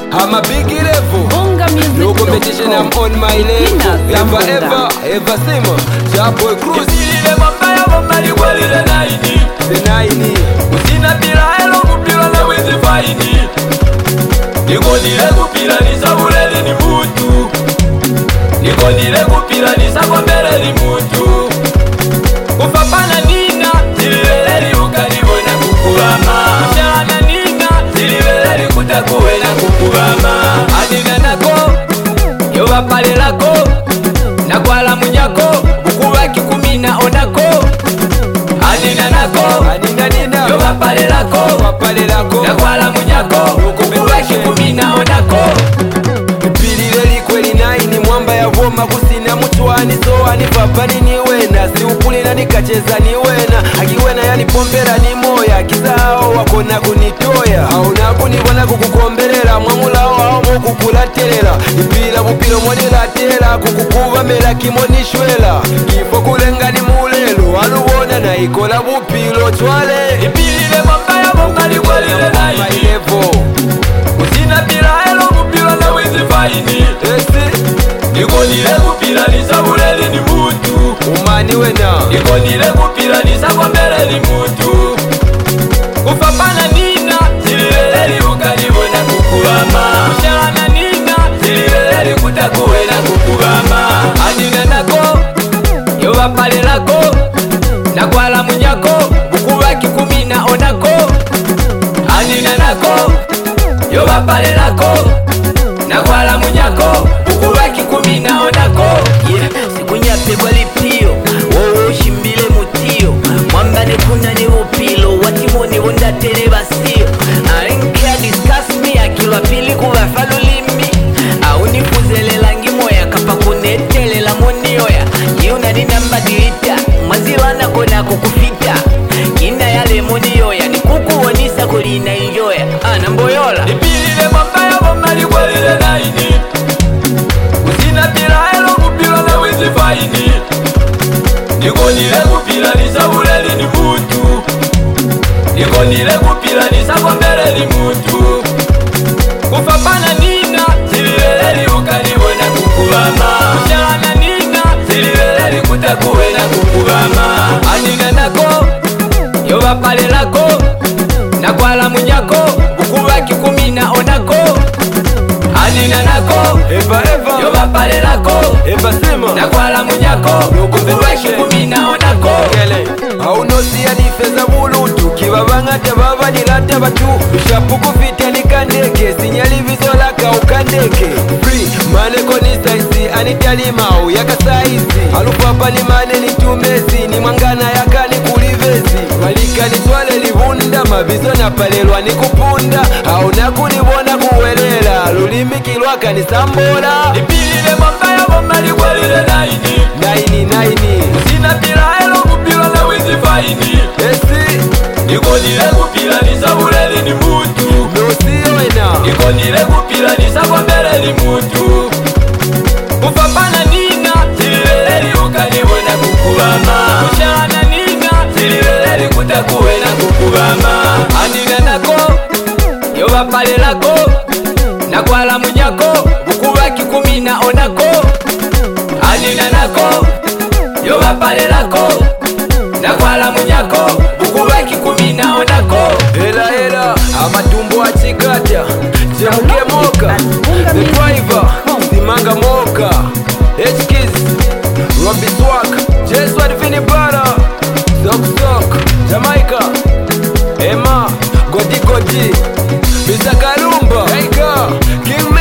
I'm a big level. No competition, I'm on my level. Ever simo. Jaboy Cruz. Usile mambaya mambali kwalile naini. Naini. Usina pila elo kupila na wezi faini. Nikonile kupila nisa uleli ni mutu. Nikonile kupila nisa kombele ni mutu. Kufapana nina, ziliveleli ukanibona kukubama. Mshana nina, ziliveleli kutakuwe na kukubama. Adina nako, yoba pale lako. Nakwala munyako, bukuwa kikumina onako. Adina nako, yoba pale lako. Nakwala munyako, bukuwa kikumina onako. Pilile likweli naini mwamba ya voma kusina mtuani soani papani ni wena si upulina nikacheza ni wena akiwena yani pombera ni moya kisao wakona kunitoya hauna kunibona kukukombelela mwamulao hao mokukulatelela ipila bupilo mwanilatela kukukuva mela kimonishwela kifo kulenga ni mulelo alubona na ikola bupilo chwale ipilile mwambaya mwambali kwalile naini. Usina pila elo kupila na wezi faini. Nikonile kupila nisa uleli ni mutu. Umani wena Nikonile kupila nisa kombele ni mutu. Kufapana nina, ziliveleli ukanibona kukubama. Mshana nina, ziliveleli kutakuwe na kukubama. Adina nako, yoba pale lako. Nakwala munyako, bukuwa kikumina onako. Adina nako, yoba pale lako. Nakwala munyako, bukuwa kikumina onako. Sikunyape kwa lipio, wowo shimbile mutio. Mwambane kuna ni upilo, watimoni wunda tele basio. I don't care, discuss me, akilwa pili kuwafa lulimi. Aunifuzele langi moya, kapa kunetele la monioya. Yuna ni namba dirita, mazilana kona kukufita. Kina yale monioya, ni kukuonisa kulina injoya. Anamboyola ipilile mwambaya mwambali kwalile naini. Usina pila elo kupila na wezi faini. Nikonile kupila nisa uleli ni mutu. Nikonile kupila nisa kombele ni mutu. Kufapana nina, ziliveleli ukanibona kukubama. Mshana nina, ziliveleli kutakuwe na kukubama. Adina nako, yoba pale lako. Nakwala munyako, bukuwa kikumina onako. Adina nako, yoba pale lako. Nakwala munyako, bukuwa kikumina onako. Aunosia ni feza bulutu kibabanga tababa nilata batu ushapuku fiti nikandeke sinyali vizola kaukandeke free mane konisa isi anitalimau yaka saizi alupapa ni mane ni tumezi ni mwangana yaka ni kulivezi malika ni twale livunda mabizo na palelwa ni kupunda hauna kunibona kuwelela lulimi kilwaka ni sambola ipilile mwambaya mwambali kwalile naini. Usina pila elo kupila na wezi faini. Nikonile kupila nisa uleli ni mutu. Nikonile kupila nisa kombele ni mutu. Kufapana nina, ziliveleli ukanibona kukubama. Mshana nina, ziliveleli kutakuwe na kukubama. Adina nako, yoba pale lako. Nakwala munyako, bukuwa kikumina onako. Adina nako, yoba pale lako. Nakwala munyako, bukuwa kikumina onako. Hela amatumbo achikata Jamuke moka The driver Simanga moka HKiz Robbie Swag J-Swad Vini Bara Sok Jamaica Emma Godi Mr. Kalumba King